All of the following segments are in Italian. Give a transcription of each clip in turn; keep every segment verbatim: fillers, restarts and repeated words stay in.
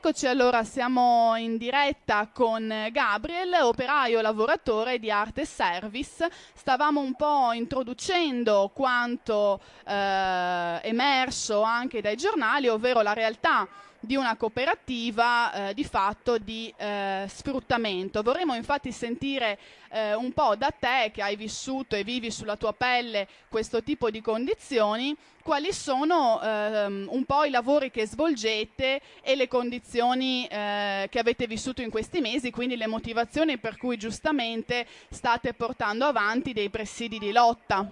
Eccoci allora, siamo in diretta con Gabriel, operaio lavoratore di Arte Service. Stavamo un po' introducendo quanto eh, emerso anche dai giornali, ovvero la realtà di una cooperativa eh, di fatto di eh, sfruttamento. Vorremmo infatti sentire eh, un po' da te, che hai vissuto e vivi sulla tua pelle questo tipo di condizioni, quali sono ehm, un po' i lavori che svolgete e le condizioni eh, che avete vissuto in questi mesi, quindi le motivazioni per cui giustamente state portando avanti dei presidi di lotta.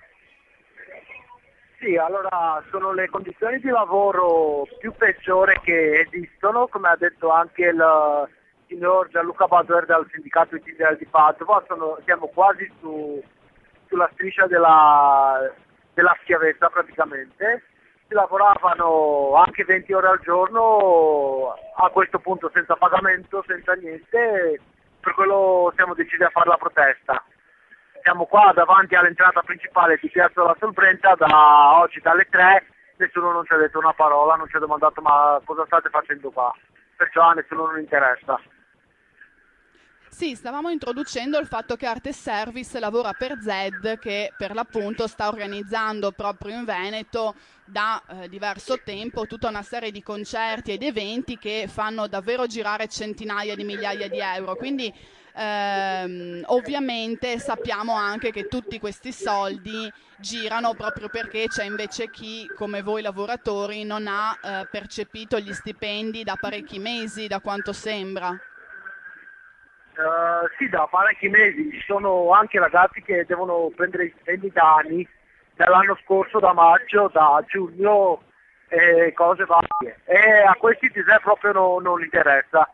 Sì, allora sono le condizioni di lavoro più peggiori che esistono, come ha detto anche il signor Gianluca Badoer dal sindacato italiano di Padova. Sono, siamo quasi su, sulla striscia della, della schiavezza praticamente. Si lavoravano anche venti ore al giorno, a questo punto senza pagamento, senza niente, per quello siamo decisi a fare la protesta. Siamo qua davanti all'entrata principale di Piazza della Sorbrenta da oggi dalle tre, nessuno non ci ha detto una parola, non ci ha domandato ma cosa state facendo qua, perciò a nessuno non interessa. Sì, stavamo introducendo il fatto che Arte Service lavora per Z, che per l'appunto sta organizzando proprio in Veneto da eh, diverso tempo tutta una serie di concerti ed eventi che fanno davvero girare centinaia di migliaia di euro. Quindi ehm, ovviamente sappiamo anche che tutti questi soldi girano proprio perché c'è invece chi, come voi lavoratori, non ha eh, percepito gli stipendi da parecchi mesi, da quanto sembra. Uh, sì, da parecchi mesi, ci sono anche ragazzi che devono prendere i stipendi da anni, dall'anno scorso, da maggio, da giugno, e cose varie. E a questi di sé proprio no, non interessa.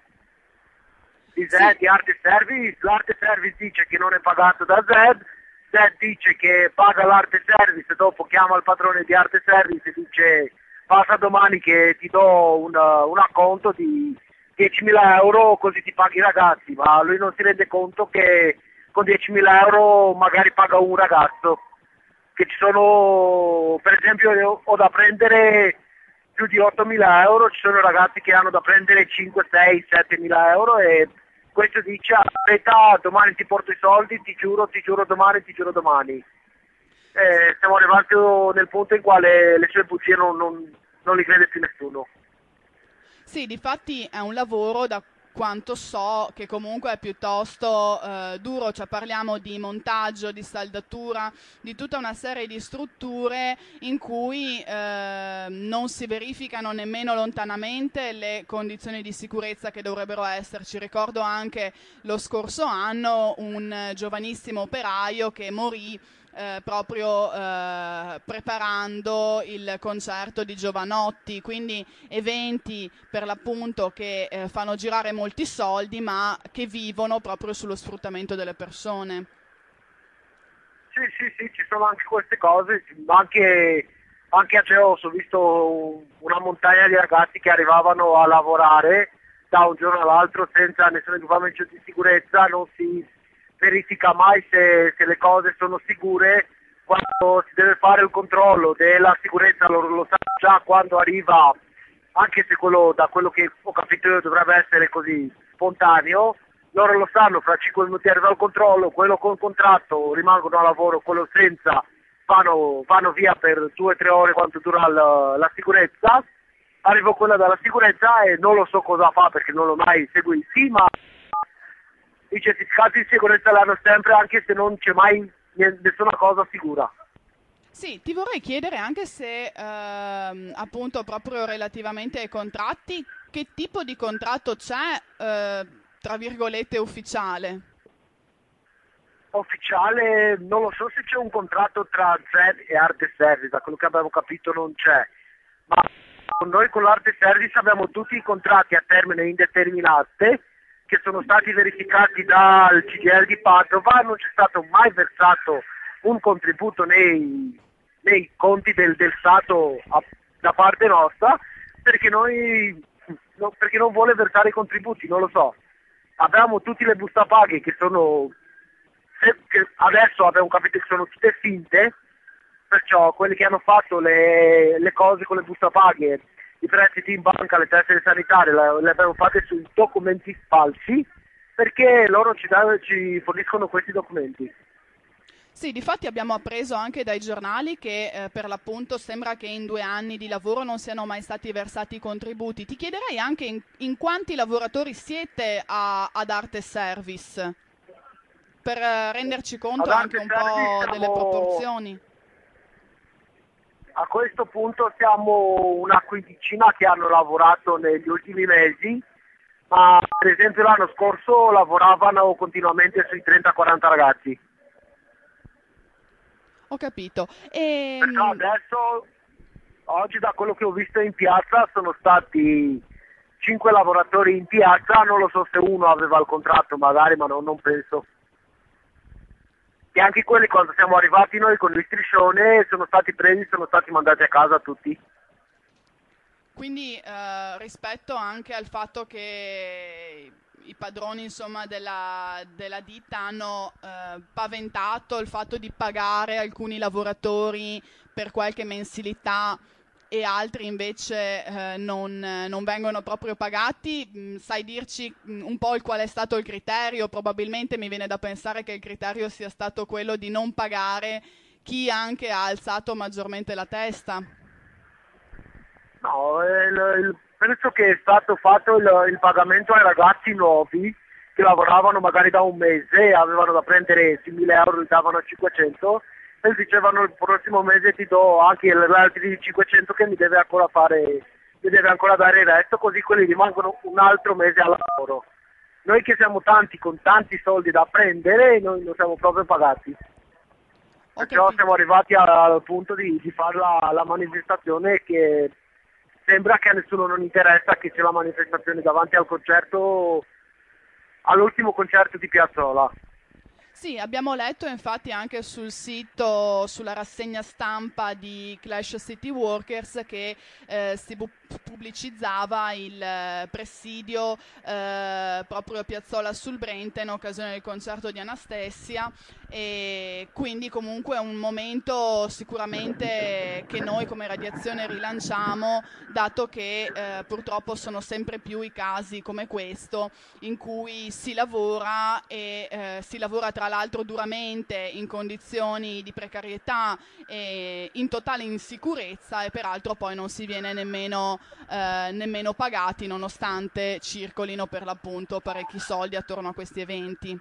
Di Sì. Z, di Arte Service, l'Arte Service dice che non è pagato da Z, Z dice che paga l'Arte Service e dopo chiama il padrone di Arte Service e dice passa domani che ti do un, un acconto di diecimila euro così ti paghi i ragazzi, ma lui non si rende conto che con diecimila euro magari paga un ragazzo, che ci sono, per esempio io ho da prendere più di ottomila euro, ci sono ragazzi che hanno da prendere cinque, sei, settemila euro e questo dice aspetta domani ti porto i soldi, ti giuro, ti giuro domani, ti giuro domani. Eh, siamo arrivati nel punto in quale le sue bugie non, non, non li crede più nessuno. Sì, difatti è un lavoro da quanto so che comunque è piuttosto eh, duro, cioè parliamo di montaggio, di saldatura, di tutta una serie di strutture in cui eh, non si verificano nemmeno lontanamente le condizioni di sicurezza che dovrebbero esserci. Ricordo anche lo scorso anno un eh, giovanissimo operaio che morì eh, proprio eh, preparando il concerto di Giovanotti, quindi eventi per l'appunto che eh, fanno girare molti soldi ma che vivono proprio sullo sfruttamento delle persone. Sì, sì, sì, ci sono anche queste cose, anche, anche a Geos ho visto una montagna di ragazzi che arrivavano a lavorare da un giorno all'altro senza nessun equipaggiamento di sicurezza, non si verifica mai se, se le cose sono sicure, quando si deve fare il controllo della sicurezza lo, lo sa già quando arriva, anche se quello, da quello che ho capito io dovrebbe essere così spontaneo, loro lo sanno, fra cinque minuti arriva il controllo, quello col contratto rimangono a lavoro, quello senza vanno, vanno via per due o tre ore quanto dura la, la sicurezza, arrivo quella dalla sicurezza e non lo so cosa fa perché non l'ho mai seguito, sì, ma i certificati di sicurezza l'hanno sempre anche se non c'è mai nessuna cosa sicura. Sì, ti vorrei chiedere anche se ehm, appunto proprio relativamente ai contratti, che tipo di contratto c'è, eh, tra virgolette, ufficiale? Ufficiale, non lo so se c'è un contratto tra Z e Arte Service, da quello che abbiamo capito non c'è, ma noi con l'Arte Service abbiamo tutti i contratti a termine indeterminato che sono stati verificati dal C G I L di Padova, non c'è stato mai versato un contributo nei, nei conti del, del Stato a, da parte nostra perché noi no, perché non vuole versare i contributi, non lo so. Abbiamo tutte le bustapaghe che sono che adesso abbiamo capito che sono tutte finte, perciò quelli che hanno fatto le, le cose con le bustapaghe i prestiti in banca, le tessere sanitarie, le, le abbiamo fatte sui documenti falsi, perché loro ci, danno, ci forniscono questi documenti. Sì, difatti abbiamo appreso anche dai giornali che eh, per l'appunto sembra che in due anni di lavoro non siano mai stati versati i contributi. Ti chiederei anche in, in quanti lavoratori siete a, ad Arte Service, per eh, renderci conto Ad anche Arte un Service po' delle siamo, proporzioni. a questo punto siamo una quindicina che hanno lavorato negli ultimi mesi, ma per esempio l'anno scorso lavoravano continuamente sui trenta quaranta ragazzi. Ho capito. E, Perché adesso, oggi da quello che ho visto in piazza, sono stati cinque lavoratori in piazza, non lo so se uno aveva il contratto magari, ma no, non penso. E anche quelli quando siamo arrivati noi con il striscione sono stati presi, sono stati mandati a casa tutti. quindi eh, rispetto anche al fatto che i padroni insomma, della, della ditta hanno eh, paventato il fatto di pagare alcuni lavoratori per qualche mensilità e altri invece eh, non, non vengono proprio pagati. Mm, sai dirci mm, un po' il qual è stato il criterio? Probabilmente mi viene da pensare che il criterio sia stato quello di non pagare chi anche ha alzato maggiormente la testa. No, il, il, penso che è stato fatto il, il pagamento ai ragazzi nuovi che lavoravano magari da un mese, avevano da prendere seimila euro, li davano a cinquecento e dicevano il prossimo mese ti do anche gli altri cinquecento che mi deve ancora fare, mi deve ancora dare il resto, così quelli rimangono un altro mese al lavoro. Noi che siamo tanti con tanti soldi da prendere, noi non siamo proprio pagati. Ho Perciò capito. siamo arrivati al punto di, di fare la, la manifestazione che sembra che a nessuno non interessa che c'è la manifestazione davanti al concerto, all'ultimo concerto di Piazzolla. Sì, abbiamo letto infatti anche sul sito, sulla rassegna stampa di Clash City Workers che eh, si pu- pubblicizzava il eh, presidio eh, proprio a Piazzola sul Brenta in occasione del concerto di Anastasia e quindi comunque è un momento sicuramente che noi come Radiazione rilanciamo, dato che eh, purtroppo sono sempre più i casi come questo in cui si lavora e eh, si lavora tra l'altro duramente in condizioni di precarietà e in totale insicurezza e peraltro poi non si viene nemmeno, eh, nemmeno pagati nonostante circolino per l'appunto parecchi soldi attorno a questi eventi.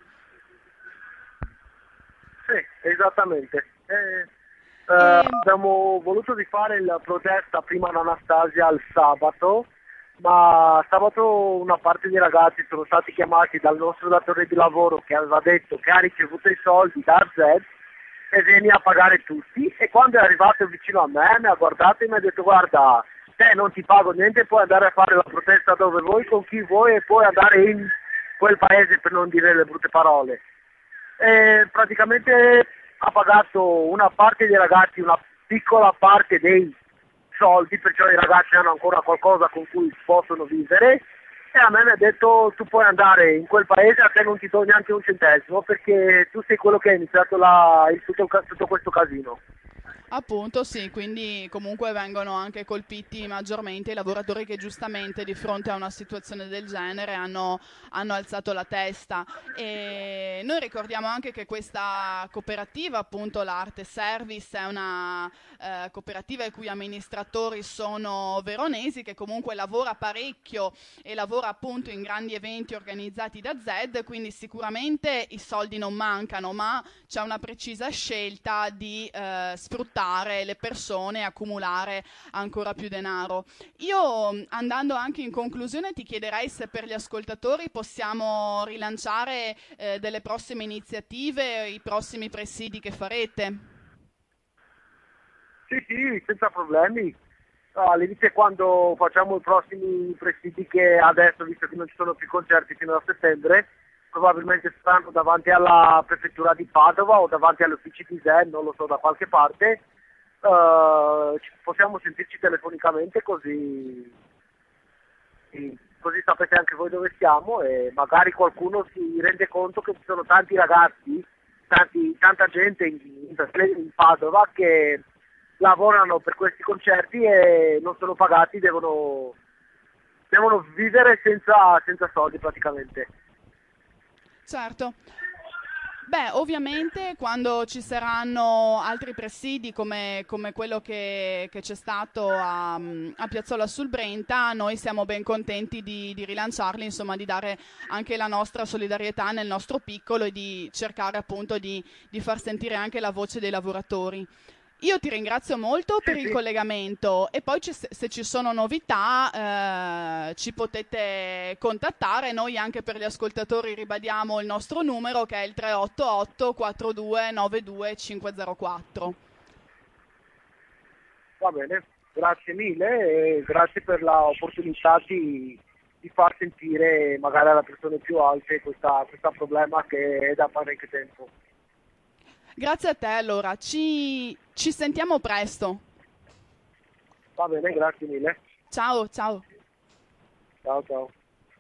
Sì, esattamente. Eh, eh, E, abbiamo voluto di fare la protesta prima ad Anastasia il sabato, ma sabato una parte dei ragazzi sono stati chiamati dal nostro datore di lavoro che aveva detto che ha ricevuto i soldi da Z e vieni a pagare tutti, e quando è arrivato vicino a me mi ha guardato e mi ha detto guarda, te non ti pago niente, puoi andare a fare la protesta dove vuoi, con chi vuoi e puoi andare in quel paese, per non dire le brutte parole. E praticamente ha pagato una parte dei ragazzi, una piccola parte dei soldi, perciò i ragazzi hanno ancora qualcosa con cui possono vivere, e a me mi ha detto tu puoi andare in quel paese, a te non ti do neanche un centesimo perché tu sei quello che ha iniziato la, il, tutto, tutto questo casino. Appunto, sì, quindi comunque vengono anche colpiti maggiormente i lavoratori che giustamente di fronte a una situazione del genere hanno, hanno alzato la testa. E noi ricordiamo anche che questa cooperativa, appunto l'Arte Service, è una eh, cooperativa i cui amministratori sono veronesi, che comunque lavora parecchio e lavora appunto in grandi eventi organizzati da Z, quindi sicuramente i soldi non mancano, ma c'è una precisa scelta di eh, sfruttare le persone e accumulare ancora più denaro. Io mh, andando anche in conclusione ti chiederei se per gli ascoltatori possiamo rilanciare eh, delle prossime iniziative, i prossimi presidi che farete. Sì, sì, senza problemi. No, all'inizio è quando facciamo i prossimi presidi, che adesso, visto che non ci sono più concerti fino a settembre, probabilmente stanno davanti alla prefettura di Padova o davanti agli uffici di Zen, non lo so, da qualche parte. Uh, possiamo sentirci telefonicamente così, sì, così sapete anche voi dove siamo e magari qualcuno si rende conto che ci sono tanti ragazzi, tanti, tanta gente in, in, in Padova che lavorano per questi concerti e non sono pagati, devono, devono vivere senza, senza soldi praticamente. Certo. Beh, ovviamente quando ci saranno altri presidi come, come quello che, che c'è stato a, a Piazzola sul Brenta, noi siamo ben contenti di, di rilanciarli, insomma di dare anche la nostra solidarietà nel nostro piccolo e di cercare appunto di, di far sentire anche la voce dei lavoratori. Io ti ringrazio molto Sì, per il sì, collegamento e poi ci- se ci sono novità eh, ci potete contattare. Noi anche per gli ascoltatori ribadiamo il nostro numero che è il tre otto otto quattro due nove due cinque zero quattro. va bene, grazie mille e grazie per l'opportunità di, di far sentire magari alle persone più alte questa- questo problema che è da parecchio tempo. Grazie a te allora, ci, ci sentiamo presto. Va bene, grazie mille. Ciao, ciao. Ciao ciao.